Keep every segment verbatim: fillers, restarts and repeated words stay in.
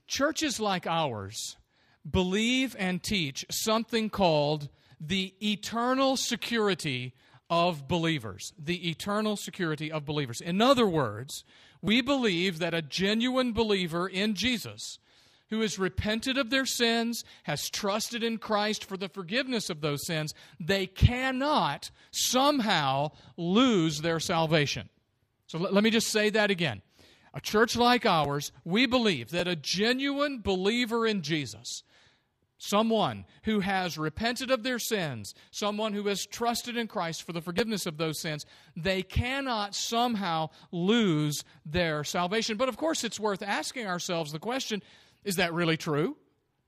churches like ours believe and teach something called the eternal security of believers. The eternal security of believers. In other words, we believe that a genuine believer in Jesus, who has repented of their sins, has trusted in Christ for the forgiveness of those sins, they cannot somehow lose their salvation. So let, let me just say that again. A church like ours, we believe that a genuine believer in Jesus, someone who has repented of their sins, someone who has trusted in Christ for the forgiveness of those sins, they cannot somehow lose their salvation. But of course, it's worth asking ourselves the question, is that really true?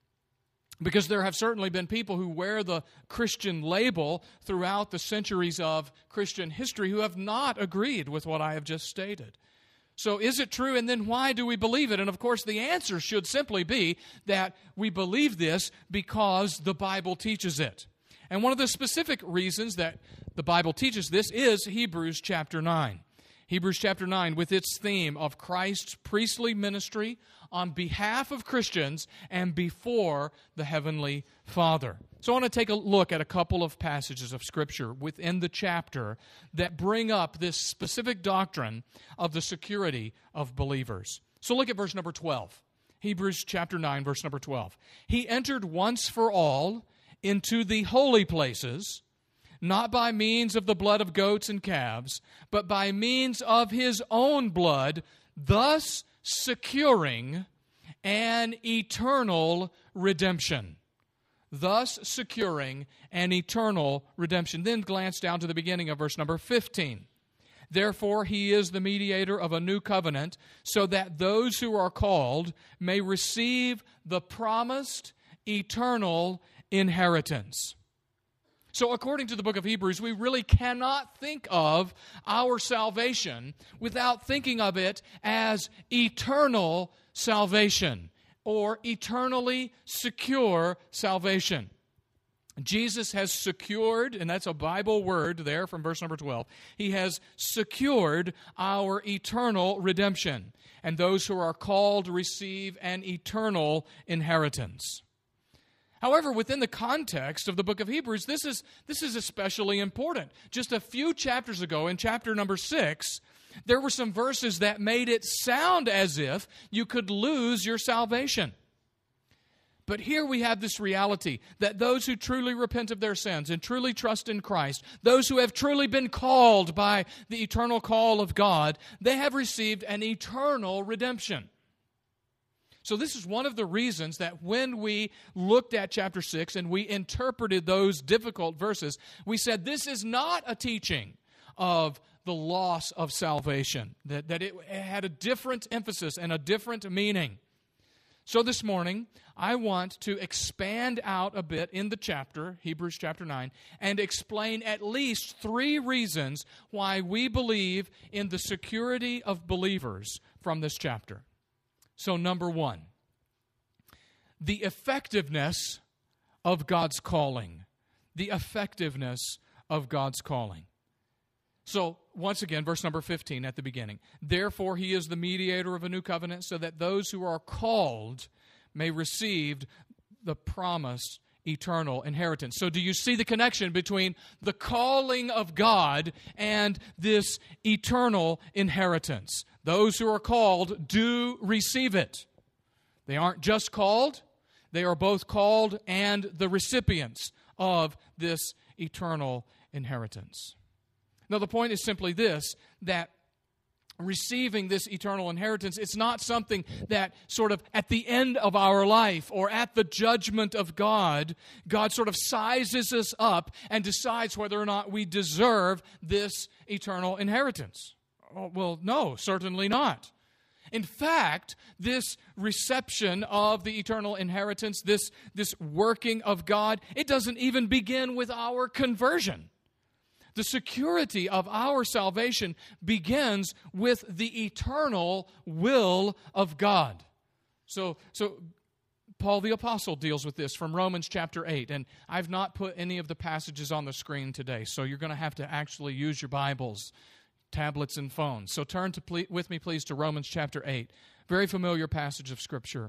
Because there have certainly been people who wear the Christian label throughout the centuries of Christian history who have not agreed with what I have just stated. So is it true, and then why do we believe it? And of course, the answer should simply be that we believe this because the Bible teaches it. And one of the specific reasons that the Bible teaches this is Hebrews chapter nine. Hebrews chapter nine, with its theme of Christ's priestly ministry on behalf of Christians and before the Heavenly Father. So I want to take a look at a couple of passages of Scripture within the chapter that bring up this specific doctrine of the security of believers. So look at verse number twelve. Hebrews chapter nine, verse number twelve. He entered once for all into the holy places, not by means of the blood of goats and calves, but by means of his own blood, thus securing an eternal redemption. Thus securing an eternal redemption. Then glance down to the beginning of verse number fifteen. Therefore, he is the mediator of a new covenant, so that those who are called may receive the promised eternal inheritance. So according to the book of Hebrews, we really cannot think of our salvation without thinking of it as eternal salvation or eternally secure salvation. Jesus has secured, and that's a Bible word there from verse number twelve, he has secured our eternal redemption, and those who are called receive an eternal inheritance. However, within the context of the book of Hebrews, this is, this is especially important. Just a few chapters ago, in chapter number six, there were some verses that made it sound as if you could lose your salvation. But here we have this reality that those who truly repent of their sins and truly trust in Christ, those who have truly been called by the eternal call of God, they have received an eternal redemption. So this is one of the reasons that when we looked at chapter six and we interpreted those difficult verses, we said this is not a teaching of the loss of salvation, that, that it had a different emphasis and a different meaning. So this morning, I want to expand out a bit in the chapter, Hebrews chapter nine, and explain at least three reasons why we believe in the security of believers from this chapter. So number one, the effectiveness of God's calling. The effectiveness of God's calling. So, once again, verse number fifteen at the beginning. Therefore, he is the mediator of a new covenant, so that those who are called may receive the promised eternal inheritance. So, do you see the connection between the calling of God and this eternal inheritance? Those who are called do receive it. They aren't just called, they are both called and the recipients of this eternal inheritance. Now, the point is simply this, that receiving this eternal inheritance, it's not something that sort of at the end of our life or at the judgment of God, God sort of sizes us up and decides whether or not we deserve this eternal inheritance. Oh, well, no, certainly not. In fact, this reception of the eternal inheritance, this, this working of God, it doesn't even begin with our conversion. The security of our salvation begins with the eternal will of God. So, so Paul the Apostle deals with this from Romans chapter eight, and I've not put any of the passages on the screen today, so you're going to have to actually use your Bibles, tablets, and phones. So turn to ple- with me, please, to Romans chapter eight. Very familiar passage of Scripture.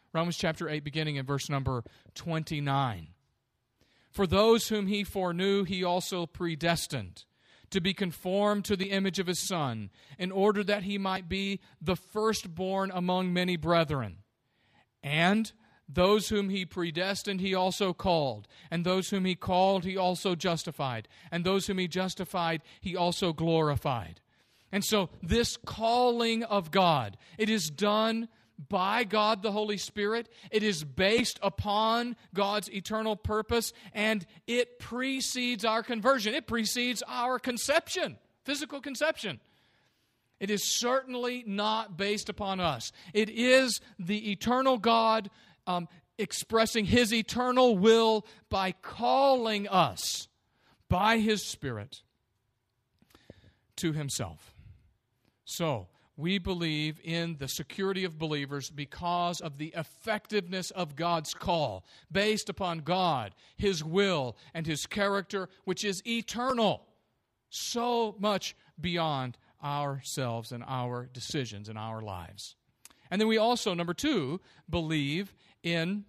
Romans chapter eight, beginning in verse number twenty-nine. For those whom he foreknew, he also predestined to be conformed to the image of his Son, in order that he might be the firstborn among many brethren. And those whom he predestined, he also called. And those whom he called, he also justified. And those whom he justified, he also glorified. And so this calling of God, it is done by God the Holy Spirit. It is based upon God's eternal purpose, and it precedes our conversion. It precedes our conception, physical conception. It is certainly not based upon us. It is the eternal God um, expressing His eternal will by calling us by His Spirit to Himself. So, we believe in the security of believers because of the effectiveness of God's call, based upon God, His will, and His character, which is eternal, so much beyond ourselves and our decisions in our lives. And then we also, number two, believe in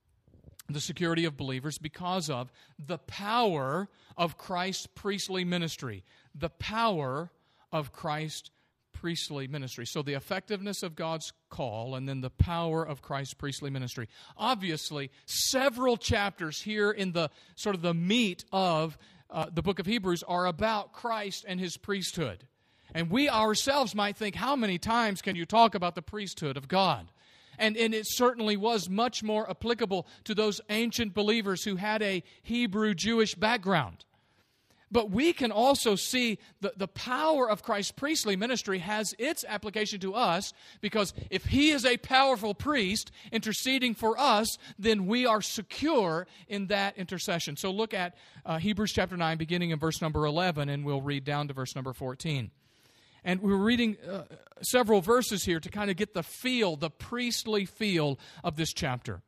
the security of believers because of the power of Christ's priestly ministry. The power of Christ's priestly ministry. So the effectiveness of God's call and then the power of Christ's priestly ministry. Obviously, several chapters here in the sort of the meat of uh, the book of Hebrews are about Christ and His priesthood. And we ourselves might think, how many times can you talk about the priesthood of God? And, and it certainly was much more applicable to those ancient believers who had a Hebrew Jewish background. But we can also see the, the power of Christ's priestly ministry has its application to us, because if He is a powerful priest interceding for us, then we are secure in that intercession. So look at uh, Hebrews chapter nine, beginning in verse number eleven, and we'll read down to verse number fourteen. And we're reading uh, several verses here to kind of get the feel, the priestly feel of this chapter.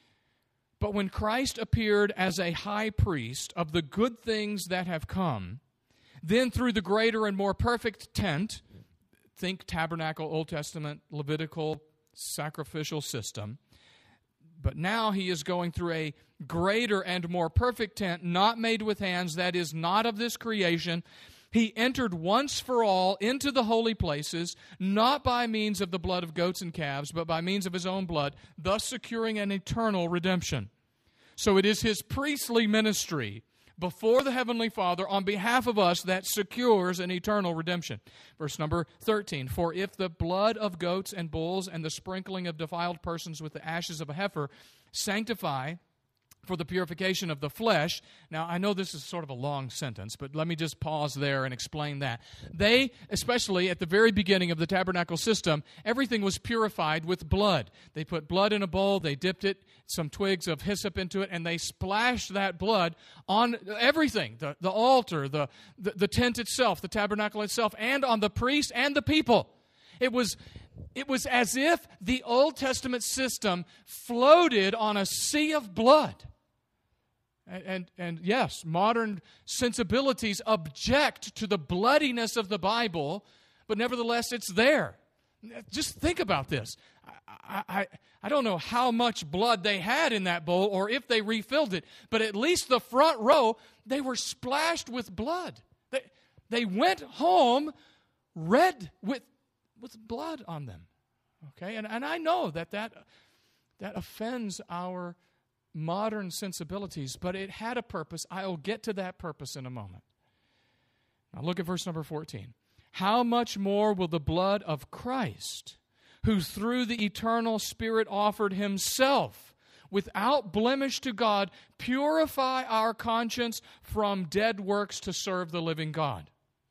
But when Christ appeared as a high priest of the good things that have come, then through the greater and more perfect tent, think tabernacle, Old Testament, Levitical, sacrificial system, but now He is going through a greater and more perfect tent, not made with hands, that is not of this creation. He entered once for all into the holy places, not by means of the blood of goats and calves, but by means of His own blood, thus securing an eternal redemption. So it is His priestly ministry before the Heavenly Father on behalf of us that secures an eternal redemption. Verse number thirteen, for if the blood of goats and bulls and the sprinkling of defiled persons with the ashes of a heifer sanctify for the purification of the flesh. Now, I know this is sort of a long sentence, but let me just pause there and explain that. They, especially at the very beginning of the tabernacle system, everything was purified with blood. They put blood in a bowl, they dipped it, some twigs of hyssop into it, and they splashed that blood on everything, the, the altar, the, the, the tent itself, the tabernacle itself, and on the priest and the people. It was It was as if the Old Testament system floated on a sea of blood. And, and, and yes, modern sensibilities object to the bloodiness of the Bible, but nevertheless it's there. Just think about this. I, I, I don't know how much blood they had in that bowl or if they refilled it, but at least the front row, they were splashed with blood. They, they went home red with, with blood on them. Okay, and, and I know that, that that offends our modern sensibilities, but it had a purpose. I'll get to that purpose in a moment. Now look at verse number fourteen. How much more will the blood of Christ, who through the eternal Spirit offered Himself without blemish to God, purify our conscience from dead works to serve the living God?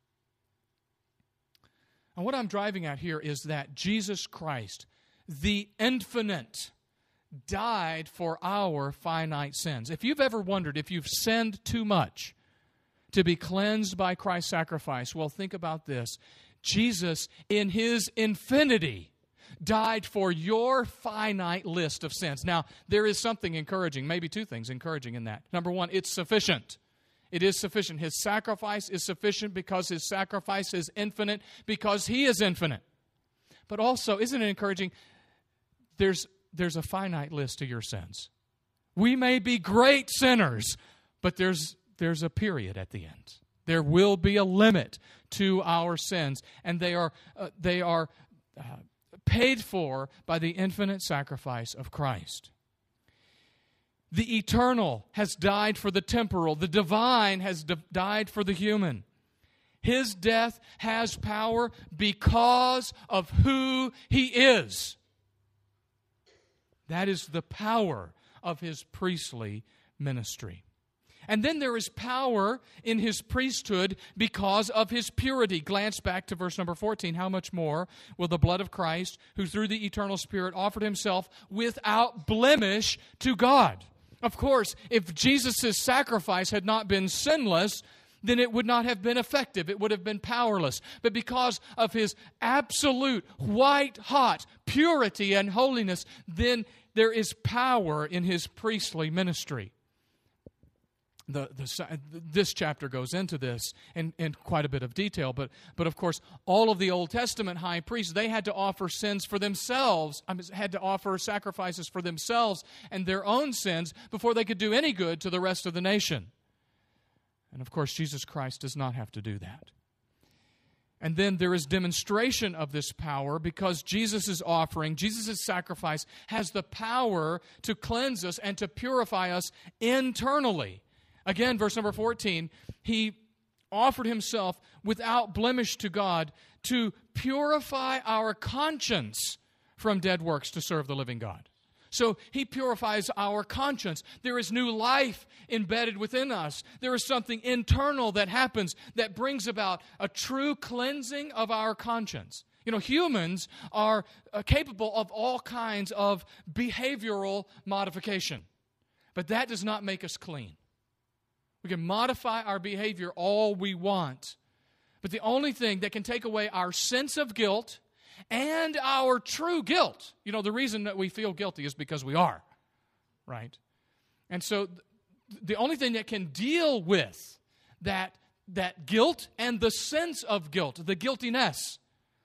And what I'm driving at here is that Jesus Christ, the infinite, died for our finite sins. If you've ever wondered if you've sinned too much to be cleansed by Christ's sacrifice, well, think about this. Jesus, in His infinity, died for your finite list of sins. Now, there is something encouraging, maybe two things encouraging in that. Number one, it's sufficient. It is sufficient. His sacrifice is sufficient because His sacrifice is infinite, because He is infinite. But also, isn't it encouraging? There's there's a finite list to your sins. We may be great sinners, but there's there's a period at the end. There will be a limit to our sins, and they are uh, they are uh, paid for by the infinite sacrifice of Christ. The eternal has died for the temporal. The divine has di- died for the human. His death has power because of who He is. That is the power of His priestly ministry. And then there is power in His priesthood because of His purity. Glance back to verse number fourteen. How much more will the blood of Christ, who through the eternal Spirit offered Himself without blemish to God? Of course, if Jesus' sacrifice had not been sinless, then it would not have been effective. It would have been powerless. But because of His absolute, white-hot purity and holiness, then there is power in His priestly ministry. The, the, this chapter goes into this in, in quite a bit of detail, but, but of course, all of the Old Testament high priests, they had to offer sins for themselves, I mean, had to offer sacrifices for themselves and their own sins before they could do any good to the rest of the nation. And of course, Jesus Christ does not have to do that. And then there is demonstration of this power because Jesus' offering, Jesus' sacrifice, has the power to cleanse us and to purify us internally. Again, verse number fourteen, He offered Himself without blemish to God to purify our conscience from dead works to serve the living God. So He purifies our conscience. There is new life embedded within us. There is something internal that happens that brings about a true cleansing of our conscience. You know, humans are uh, capable of all kinds of behavioral modification, but that does not make us clean. We can modify our behavior all we want, but the only thing that can take away our sense of guilt and our true guilt, you know, the reason that we feel guilty is because we are, right? And so th- the only thing that can deal with that, that guilt and the sense of guilt, the guiltiness,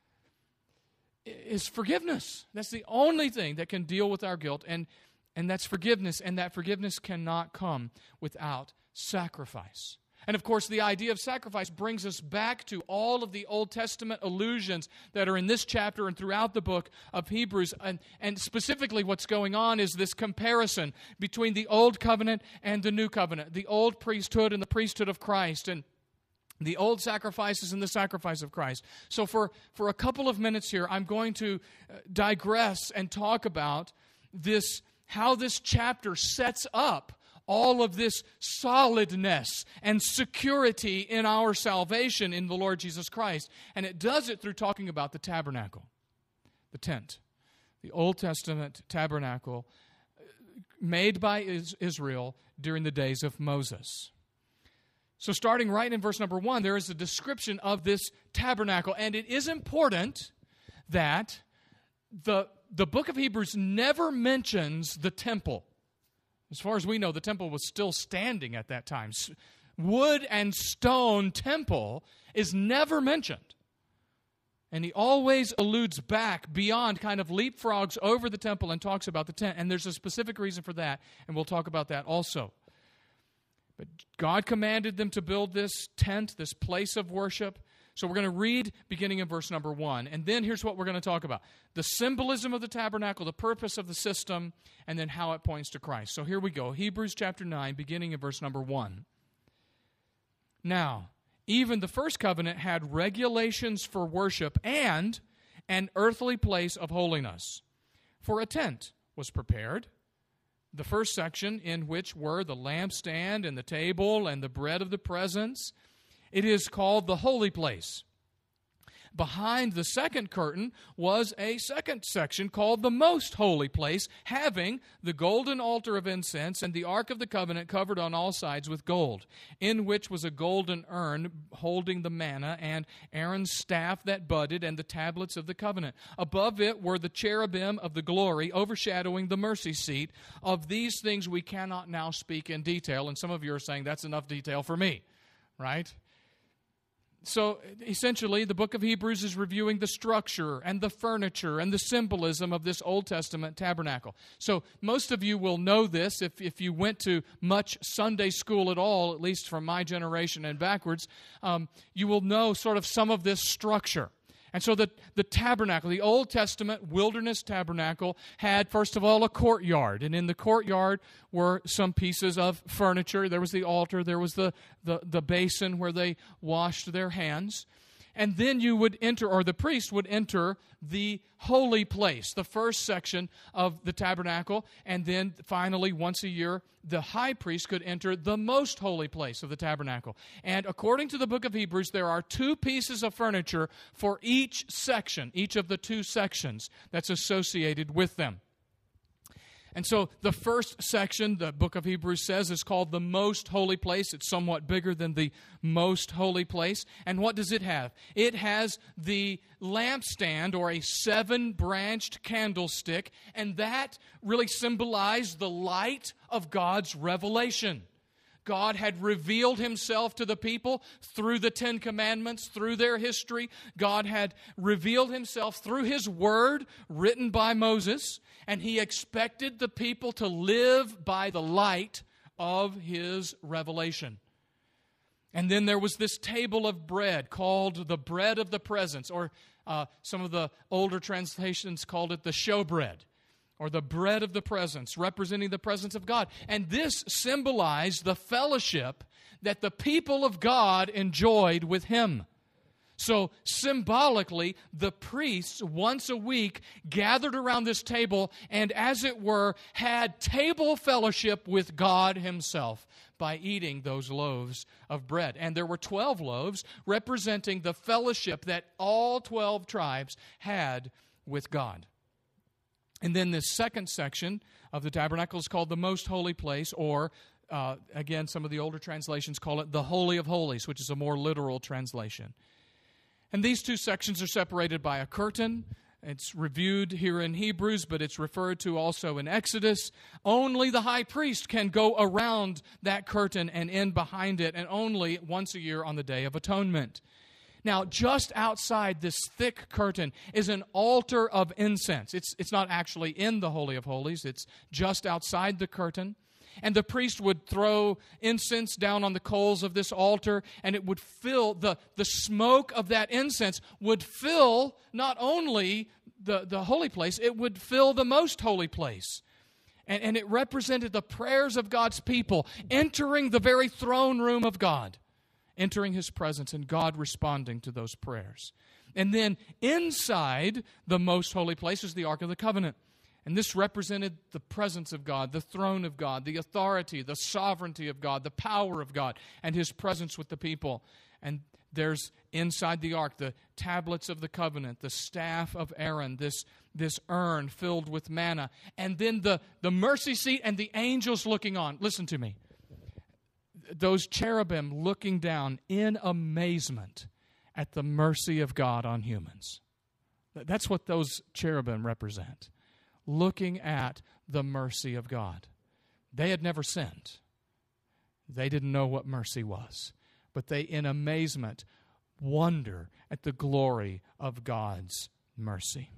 is forgiveness. That's the only thing that can deal with our guilt, and, and that's forgiveness, and that forgiveness cannot come without sacrifice. And of course, the idea of sacrifice brings us back to all of the Old Testament allusions that are in this chapter and throughout the book of Hebrews. And, and specifically what's going on is this comparison between the Old Covenant and the New Covenant, the old priesthood and the priesthood of Christ, and the old sacrifices and the sacrifice of Christ. So for, for a couple of minutes here, I'm going to digress and talk about this, how this chapter sets up all of this solidness and security in our salvation in the Lord Jesus Christ. And it does it through talking about the tabernacle, the tent, the Old Testament tabernacle made by Israel during the days of Moses. So starting right in verse number one, there is a description of this tabernacle. And it is important that the, the book of Hebrews never mentions the temple. As far as we know, the temple was still standing at that time. Wood and stone temple is never mentioned. And he always alludes back beyond, kind of leapfrogs over the temple and talks about the tent. And there's a specific reason for that, and we'll talk about that also. But God commanded them to build this tent, this place of worship. So we're going to read beginning in verse number one. And then here's what we're going to talk about. The symbolism of the tabernacle, the purpose of the system, and then how it points to Christ. So here we go. Hebrews chapter nine, beginning in verse number one. Now, even the first covenant had regulations for worship and an earthly place of holiness. For a tent was prepared. The first section, in which were the lampstand and the table and the bread of the presence. It is called the holy place. Behind the second curtain was a second section called the most holy place, having the golden altar of incense and the ark of the covenant covered on all sides with gold, in which was a golden urn holding the manna and Aaron's staff that budded and the tablets of the covenant. Above it were the cherubim of the glory overshadowing the mercy seat. Of these things we cannot now speak in detail, and some of you are saying that's enough detail for me, right? So essentially, the book of Hebrews is reviewing the structure and the furniture and the symbolism of this Old Testament tabernacle. So most of you will know this if, if you went to much Sunday school at all, at least from my generation and backwards. Um, you will know sort of some of this structure. And so the, the tabernacle, the Old Testament wilderness tabernacle, had, first of all, a courtyard. And in the courtyard were some pieces of furniture. There was the altar. There was the, the, the basin where they washed their hands. And then you would enter, or the priest would enter, the holy place, the first section of the tabernacle. And then finally, once a year, the high priest could enter the most holy place of the tabernacle. And according to the book of Hebrews, there are two pieces of furniture for each section, each of the two sections that's associated with them. And so the first section, the book of Hebrews says, is called the most holy place. It's somewhat bigger than the most holy place. And what does it have? It has the lampstand, or a seven-branched candlestick, and that really symbolized the light of God's revelation. God had revealed himself to the people through the Ten Commandments, through their history. God had revealed himself through his word written by Moses, and he expected the people to live by the light of his revelation. And then there was this table of bread called the bread of the presence, or uh, some of the older translations called it the showbread, or the bread of the presence, representing the presence of God. And this symbolized the fellowship that the people of God enjoyed with him. So symbolically, the priests once a week gathered around this table and, as it were, had table fellowship with God himself by eating those loaves of bread. And there were twelve loaves representing the fellowship that all twelve tribes had with God. And then this second section of the tabernacle is called the most holy place, or uh, again, some of the older translations call it the Holy of Holies, which is a more literal translation. And these two sections are separated by a curtain. It's reviewed here in Hebrews, but it's referred to also in Exodus. Only the high priest can go around that curtain and in behind it, and only once a year on the Day of Atonement. Now, just outside this thick curtain is an altar of incense. It's, it's not actually in the Holy of Holies. It's just outside the curtain. And the priest would throw incense down on the coals of this altar, and it would fill, the, the smoke of that incense would fill not only the, the holy place, it would fill the most holy place. And, and it represented the prayers of God's people entering the very throne room of God, entering his presence, and God responding to those prayers. And then inside the most holy place is the Ark of the Covenant. And this represented the presence of God, the throne of God, the authority, the sovereignty of God, the power of God, and his presence with the people. And there's inside the ark the tablets of the covenant, the staff of Aaron, this, this urn filled with manna, and then the, the mercy seat and the angels looking on. Listen to me. Those cherubim looking down in amazement at the mercy of God on humans. That's what those cherubim represent. Looking at the mercy of God. They had never sinned. They didn't know what mercy was. But they, in amazement, wonder at the glory of God's mercy.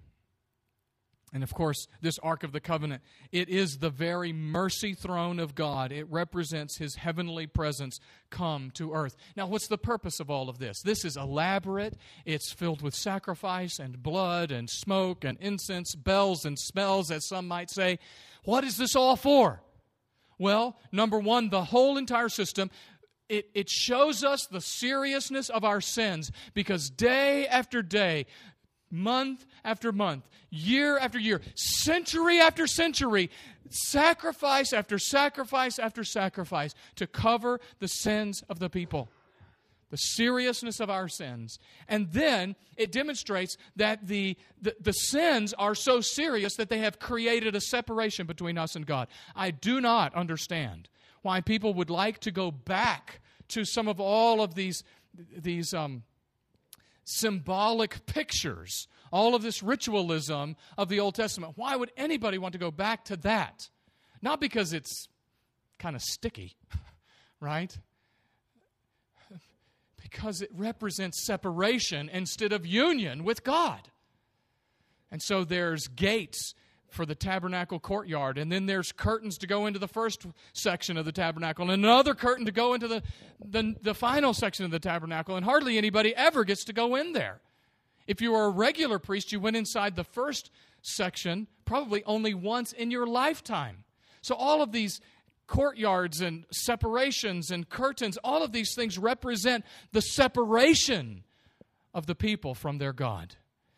And of course, this Ark of the Covenant, it is the very mercy throne of God. It represents his heavenly presence come to earth. Now, what's the purpose of all of this? This is elaborate. It's filled with sacrifice and blood and smoke and incense, bells and smells, as some might say. What is this all for? Well, number one, the whole entire system, It, it shows us the seriousness of our sins, because day after day, month after month, year after year, century after century, sacrifice after sacrifice after sacrifice to cover the sins of the people. The seriousness of our sins. And then it demonstrates that the, the, the sins are so serious that they have created a separation between us and God. I do not understand why people would like to go back to some of all of these, these um, symbolic pictures, all of this ritualism of the Old Testament. Why would anybody want to go back to that? Not because it's kind of sticky, right? Because it represents separation instead of union with God. And so there's gates for the tabernacle courtyard, and then there's curtains to go into the first section of the tabernacle, and another curtain to go into the, the, the final section of the tabernacle, and hardly anybody ever gets to go in there. If you were a regular priest, you went inside the first section probably only once in your lifetime. So all of these courtyards and separations and curtains, all of these things represent the separation of the people from their God.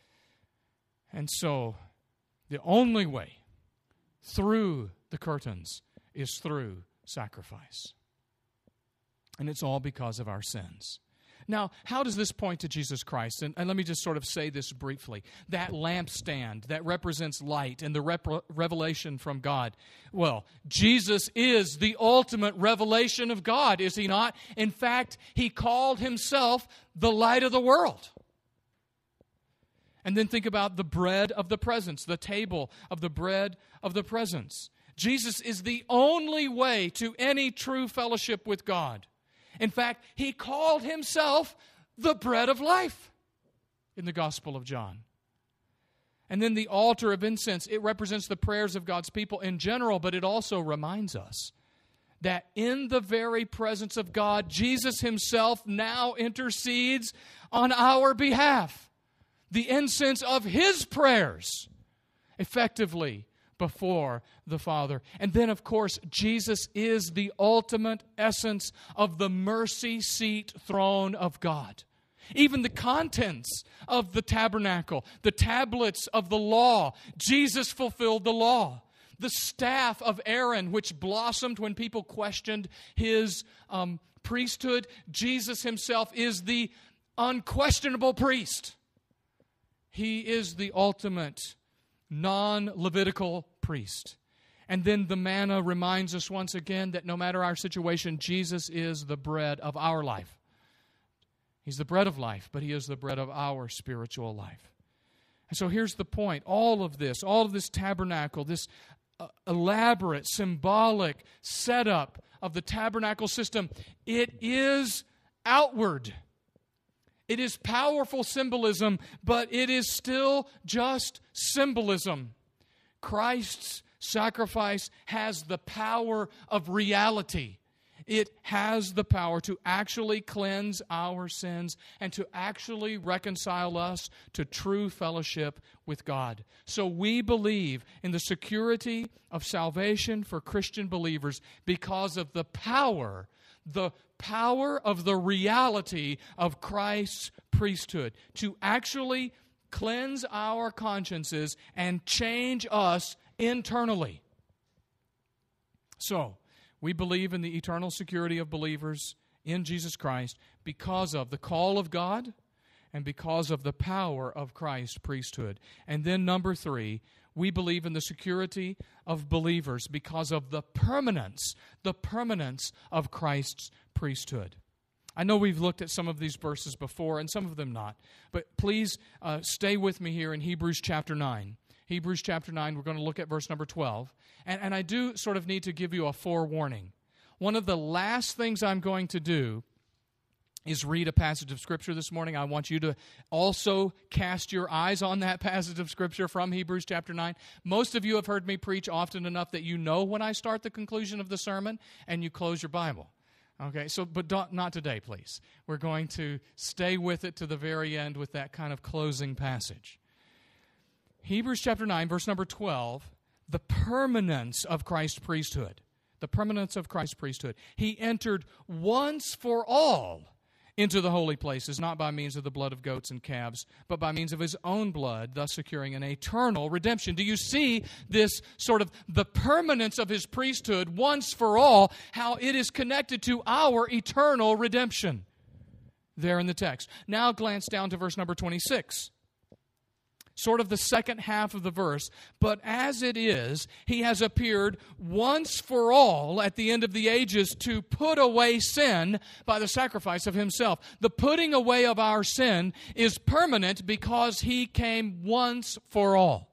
And so the only way through the curtains is through sacrifice. And it's all because of our sins. Now, how does this point to Jesus Christ? And, and let me just sort of say this briefly. That lampstand that represents light and the rep- revelation from God. Well, Jesus is the ultimate revelation of God, is He not? In fact, He called Himself the light of the world. And then think about the bread of the presence, the table of the bread of the presence. Jesus is the only way to any true fellowship with God. In fact, He called Himself the bread of life in the Gospel of John. And then the altar of incense, it represents the prayers of God's people in general, but it also reminds us that in the very presence of God, Jesus Himself now intercedes on our behalf. The incense of His prayers effectively before the Father. And then, of course, Jesus is the ultimate essence of the mercy seat throne of God. Even the contents of the tabernacle, the tablets of the law, Jesus fulfilled the law. The staff of Aaron, which blossomed when people questioned His um, priesthood, Jesus Himself is the unquestionable priest. He is the ultimate non-Levitical priest. And then the manna reminds us once again that no matter our situation, Jesus is the bread of our life. He's the bread of life, but He is the bread of our spiritual life. And so here's the point. All of this, all of this tabernacle, this uh, elaborate, symbolic setup of the tabernacle system, it is outward. It is powerful symbolism, but it is still just symbolism. Christ's sacrifice has the power of reality. It has the power to actually cleanse our sins and to actually reconcile us to true fellowship with God. So we believe in the security of salvation for Christian believers because of the power, the power of the reality of Christ's priesthood to actually cleanse our consciences and change us internally. So, we believe in the eternal security of believers in Jesus Christ because of the call of God and because of the power of Christ's priesthood. And then number three, we believe in the security of believers because of the permanence, the permanence of Christ's priesthood. I know we've looked at some of these verses before and some of them not, but please uh, stay with me here in Hebrews chapter nine. Hebrews chapter nine, we're going to look at verse number twelve. And, and I do sort of need to give you a forewarning. One of the last things I'm going to do is read a passage of Scripture this morning. I want you to also cast your eyes on that passage of Scripture from Hebrews chapter nine. Most of you have heard me preach often enough that you know when I start the conclusion of the sermon and you close your Bible. Okay, so but don't, not today, please. We're going to stay with it to the very end with that kind of closing passage. Hebrews chapter nine, verse number twelve, the permanence of Christ's priesthood. The permanence of Christ's priesthood. He entered once for all into the holy places, not by means of the blood of goats and calves, but by means of His own blood, thus securing an eternal redemption. Do you see this sort of the permanence of His priesthood once for all, how it is connected to our eternal redemption? There in the text. Now glance down to verse number twenty-six. Sort of the second half of the verse. But as it is, He has appeared once for all at the end of the ages to put away sin by the sacrifice of Himself. The putting away of our sin is permanent because He came once for all.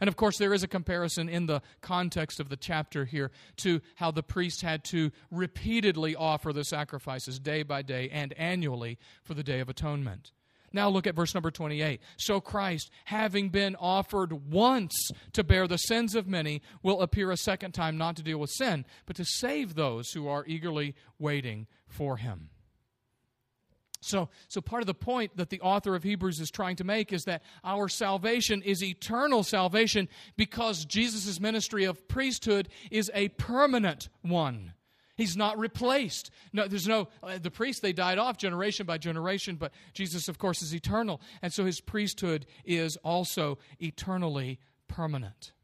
And of course, there is a comparison in the context of the chapter here to how the priest had to repeatedly offer the sacrifices day by day and annually for the Day of Atonement. Now look at verse number twenty-eight. So Christ, having been offered once to bear the sins of many, will appear a second time, not to deal with sin, but to save those who are eagerly waiting for him. So, so part of the point that the author of Hebrews is trying to make is that our salvation is eternal salvation because Jesus' ministry of priesthood is a permanent one. He's not replaced. No, there's no, uh, the priests, they died off generation by generation, but Jesus, of course, is eternal. And so his priesthood is also eternally permanent.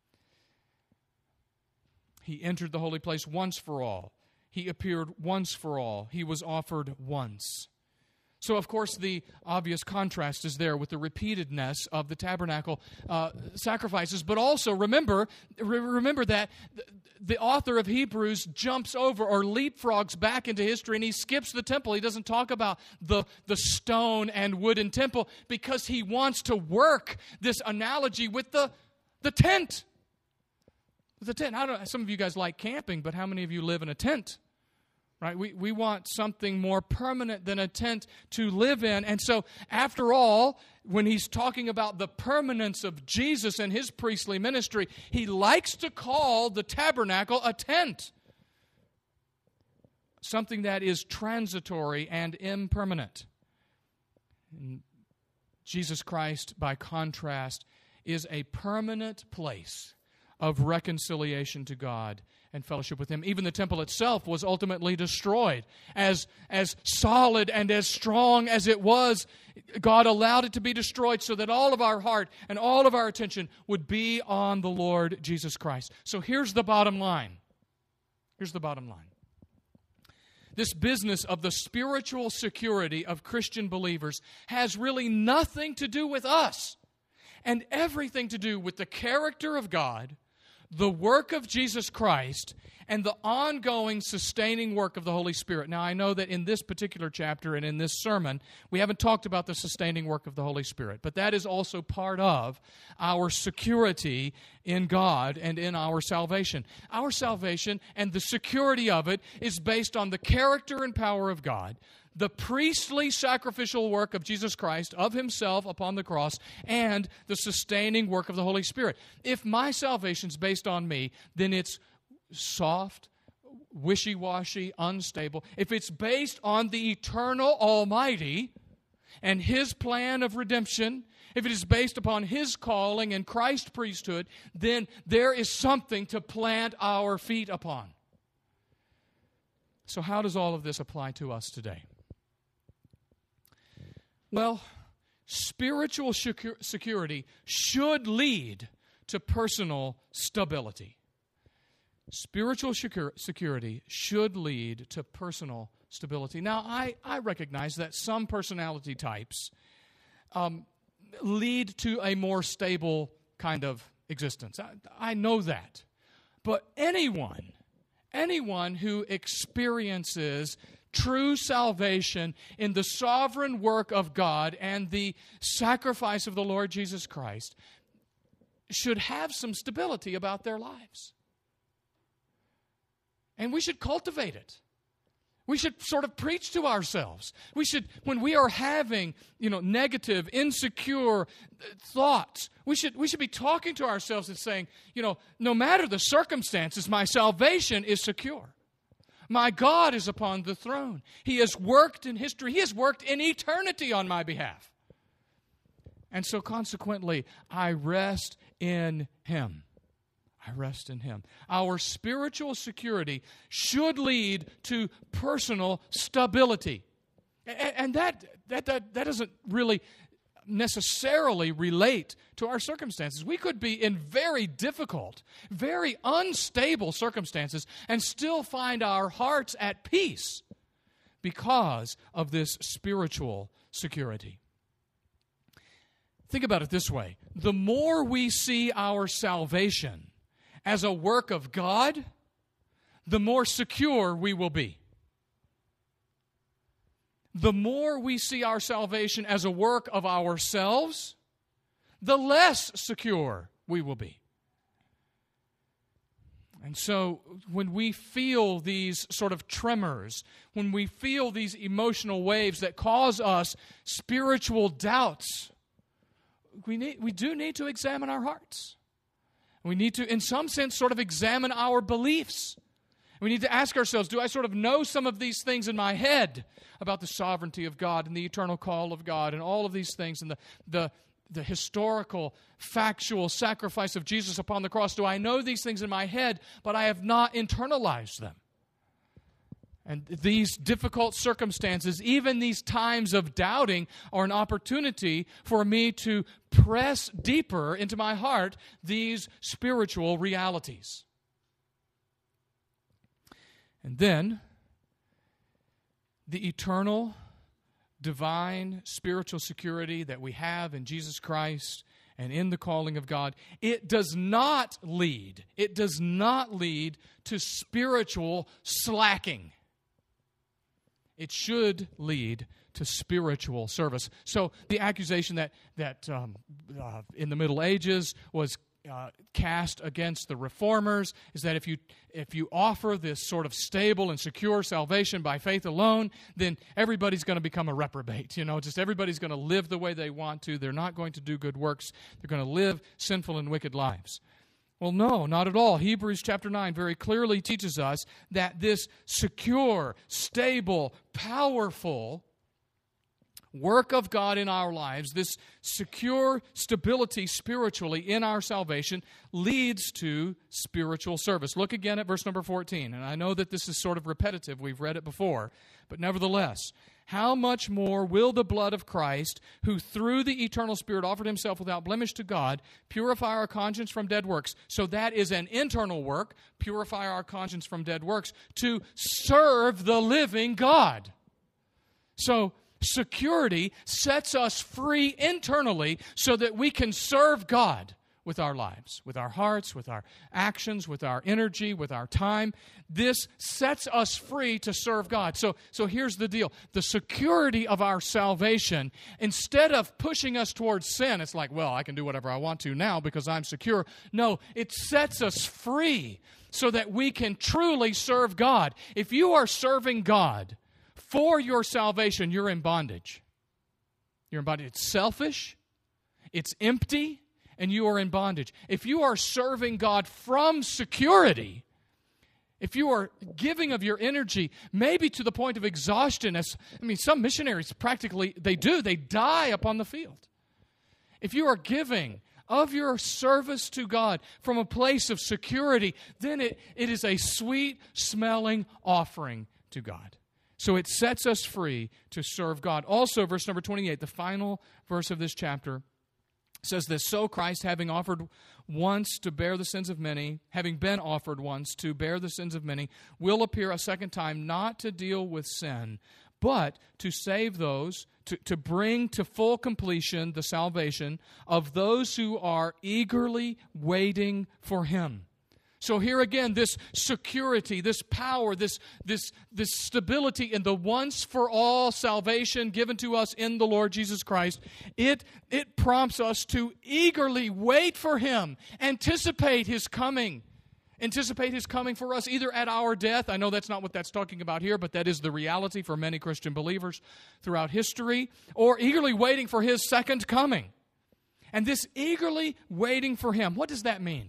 He entered the holy place once for all. He appeared once for all. He was offered once. So, of course, the obvious contrast is there with the repeatedness of the tabernacle uh, sacrifices. But also, remember, re- remember that th- the author of Hebrews jumps over or leapfrogs back into history, and he skips the temple. He doesn't talk about the, the stone and wooden temple because he wants to work this analogy with the, the tent. The tent. I don't, some of you guys like camping, but how many of you live in a tent? Right? We we want something more permanent than a tent to live in. And so, after all, when he's talking about the permanence of Jesus and his priestly ministry, he likes to call the tabernacle a tent. Something that is transitory and impermanent. And Jesus Christ, by contrast, is a permanent place of reconciliation to God and fellowship with him. Even the temple itself was ultimately destroyed. As, as solid and as strong as it was, God allowed it to be destroyed so that all of our heart and all of our attention would be on the Lord Jesus Christ. So here's the bottom line. Here's the bottom line. This business of the spiritual security of Christian believers has really nothing to do with us and everything to do with the character of God, the work of Jesus Christ, and the ongoing sustaining work of the Holy Spirit. Now, I know that in this particular chapter and in this sermon, we haven't talked about the sustaining work of the Holy Spirit, but that is also part of our security in God and in our salvation. Our salvation and the security of it is based on the character and power of God, the priestly sacrificial work of Jesus Christ, of himself upon the cross, and the sustaining work of the Holy Spirit. If my salvation is based on me, then it's soft, wishy-washy, unstable. If it's based on the eternal Almighty and his plan of redemption, if it is based upon his calling and Christ's priesthood, then there is something to plant our feet upon. So how does all of this apply to us today? Well, spiritual security should lead to personal stability. Spiritual security should lead to personal stability. Now, I, I recognize that some personality types um, lead to a more stable kind of existence. I, I know that. But anyone, anyone who experiences true salvation in the sovereign work of God and the sacrifice of the Lord Jesus Christ should have some stability about their lives. And we should cultivate it. We should sort of preach to ourselves. We should, when we are having, you know, negative, insecure thoughts, we should we should be talking to ourselves and saying, you know, no matter the circumstances, my salvation is secure. My God is upon the throne. He has worked in history. He has worked in eternity on my behalf. And so consequently, I rest in him. I rest in him. Our spiritual security should lead to personal stability. And that, that, that, that doesn't really necessarily relate to our circumstances. We could be in very difficult, very unstable circumstances and still find our hearts at peace because of this spiritual security. Think about it this way. The more we see our salvation as a work of God, the more secure we will be. The more we see our salvation as a work of ourselves, the less secure we will be. And so when we feel these sort of tremors, when we feel these emotional waves that cause us spiritual doubts, we need, we do need to examine our hearts. We need to, in some sense, sort of examine our beliefs. We need to ask ourselves, do I sort of know some of these things in my head about the sovereignty of God and the eternal call of God and all of these things and the the the historical, factual sacrifice of Jesus upon the cross? Do I know these things in my head, but I have not internalized them? And these difficult circumstances, even these times of doubting, are an opportunity for me to press deeper into my heart these spiritual realities. And then, the eternal, divine, spiritual security that we have in Jesus Christ and in the calling of God, it does not lead, it does not lead to spiritual slacking. It should lead to spiritual service. So the accusation that, that um, uh, in the Middle Ages was Uh, cast against the reformers is that if you if you offer this sort of stable and secure salvation by faith alone, then everybody's going to become a reprobate. You know, just everybody's going to live the way they want to. They're not going to do good works. They're going to live sinful and wicked lives. Well, no, not at all. Hebrews chapter nine very clearly teaches us that this secure, stable, powerful work of God in our lives, this secure stability spiritually in our salvation, leads to spiritual service. Look again at verse number fourteen. And I know that this is sort of repetitive. We've read it before. But nevertheless, how much more will the blood of Christ, who through the eternal Spirit offered himself without blemish to God, purify our conscience from dead works? So that is an internal work, purify our conscience from dead works, to serve the living God. So security sets us free internally so that we can serve God with our lives, with our hearts, with our actions, with our energy, with our time. This sets us free to serve God. So, so here's the deal. The security of our salvation, instead of pushing us towards sin, it's like, well, I can do whatever I want to now because I'm secure. No, it sets us free so that we can truly serve God. If you are serving God for your salvation, you're in bondage. You're in bondage. It's selfish, it's empty, and you are in bondage. If you are serving God from security, if you are giving of your energy, maybe to the point of exhaustion, as I mean, some missionaries practically, they do, they die upon the field. If you are giving of your service to God from a place of security, then it, it is a sweet-smelling offering to God. So it sets us free to serve God. Also, verse number twenty-eight, the final verse of this chapter, says this: so Christ, having offered once to bear the sins of many, having been offered once to bear the sins of many, will appear a second time, not to deal with sin, but to save those, to, to bring to full completion the salvation of those who are eagerly waiting for Him. So here again, this security, this power, this, this, this stability in the once-for-all salvation given to us in the Lord Jesus Christ, it, it prompts us to eagerly wait for Him, anticipate His coming, anticipate His coming for us either at our death. I know that's not what that's talking about here, but that is the reality for many Christian believers throughout history, or eagerly waiting for His second coming. And this eagerly waiting for Him, what does that mean?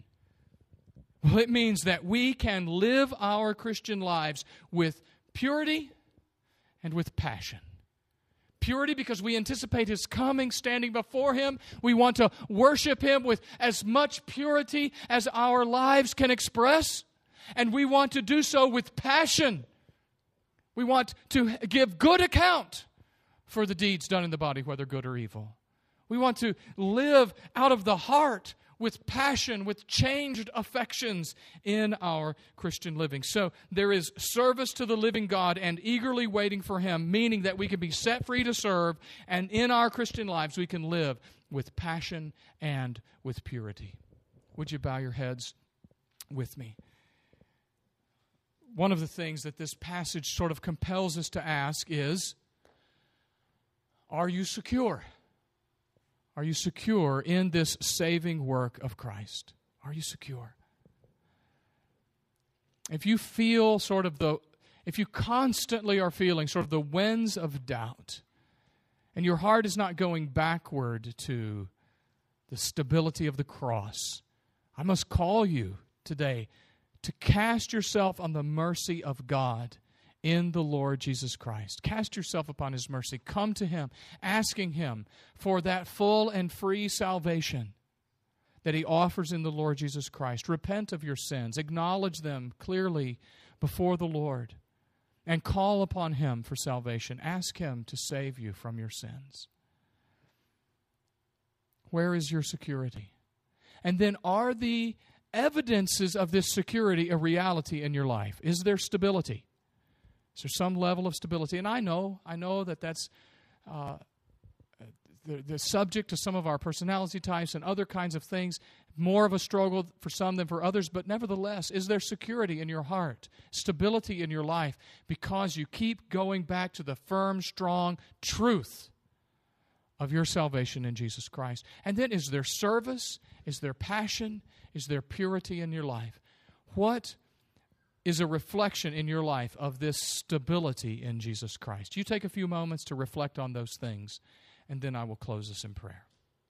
Well, it means that we can live our Christian lives with purity and with passion. Purity because we anticipate His coming, standing before Him. We want to worship Him with as much purity as our lives can express. And we want to do so with passion. We want to give good account for the deeds done in the body, whether good or evil. We want to live out of the heart with passion, with changed affections in our Christian living. So there is service to the living God and eagerly waiting for Him, meaning that we can be set free to serve, and in our Christian lives we can live with passion and with purity. Would you bow your heads with me? One of the things that this passage sort of compels us to ask is, are you secure? Are you secure in this saving work of Christ? Are you secure? If you feel sort of the, if you constantly are feeling sort of the winds of doubt, and your heart is not going backward to the stability of the cross, I must call you today to cast yourself on the mercy of God in the Lord Jesus Christ. Cast yourself upon His mercy. Come to Him, asking Him for that full and free salvation that He offers in the Lord Jesus Christ. Repent of your sins. Acknowledge them clearly before the Lord, and call upon Him for salvation. Ask Him to save you from your sins. Where is your security? And then, are the evidences of this security a reality in your life? Is there stability? Is there some level of stability? And I know, I know that that's uh, the, the subject to some of our personality types and other kinds of things, more of a struggle for some than for others, but nevertheless, is there security in your heart, stability in your life, because you keep going back to the firm, strong truth of your salvation in Jesus Christ? And then, is there service? Is there passion? Is there purity in your life? What is a reflection in your life of this stability in Jesus Christ? You take a few moments to reflect on those things, and then I will close this in prayer.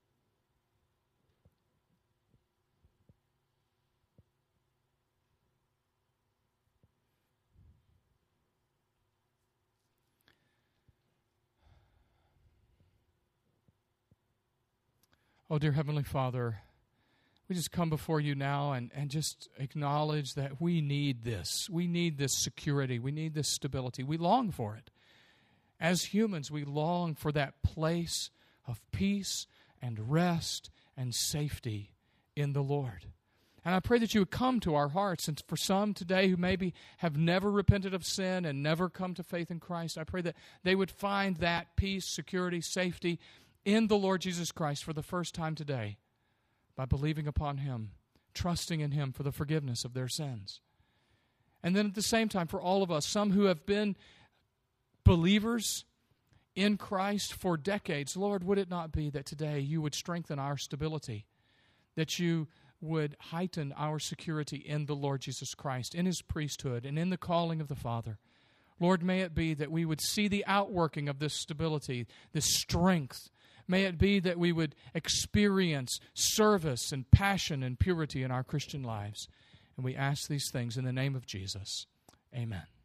Oh, dear Heavenly Father, we just come before you now and, and just acknowledge that we need this. We need this security. We need this stability. We long for it. As humans, we long for that place of peace and rest and safety in the Lord. And I pray that you would come to our hearts. And for some today who maybe have never repented of sin and never come to faith in Christ, I pray that they would find that peace, security, safety in the Lord Jesus Christ for the first time today, by believing upon Him, trusting in Him for the forgiveness of their sins. And then at the same time, for all of us, some who have been believers in Christ for decades, Lord, would it not be that today you would strengthen our stability, that you would heighten our security in the Lord Jesus Christ, in His priesthood, and in the calling of the Father. Lord, may it be that we would see the outworking of this stability, this strength. May it be that we would experience service and passion and purity in our Christian lives. And we ask these things in the name of Jesus. Amen.